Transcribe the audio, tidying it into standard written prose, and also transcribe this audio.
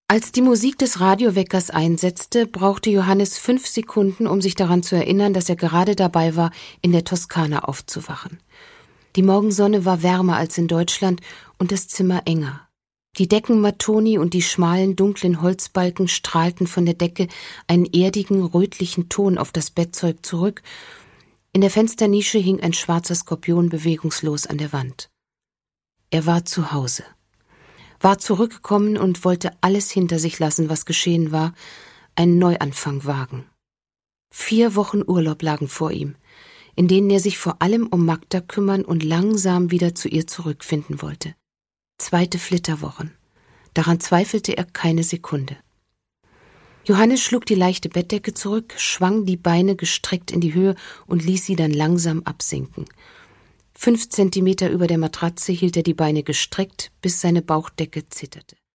Als die Musik des Radioweckers einsetzte, brauchte Johannes 5 Sekunden, um sich daran zu erinnern, dass er gerade dabei war, in der Toskana aufzuwachen. Die Morgensonne war wärmer als in Deutschland und das Zimmer enger. Die Deckenmatoni und die schmalen, dunklen Holzbalken strahlten von der Decke einen erdigen, rötlichen Ton auf das Bettzeug zurück. In der Fensternische hing ein schwarzer Skorpion bewegungslos an der Wand. Er war zu Hause. War zurückgekommen und wollte alles hinter sich lassen, was geschehen war, einen Neuanfang wagen. 4 Wochen Urlaub lagen vor ihm, in denen er sich vor allem um Magda kümmern und langsam wieder zu ihr zurückfinden wollte. 2. Flitterwochen. Daran zweifelte er keine Sekunde. Johannes schlug die leichte Bettdecke zurück, schwang die Beine gestreckt in die Höhe und ließ sie dann langsam absinken. 5 Zentimeter über der Matratze hielt er die Beine gestreckt, bis seine Bauchdecke zitterte.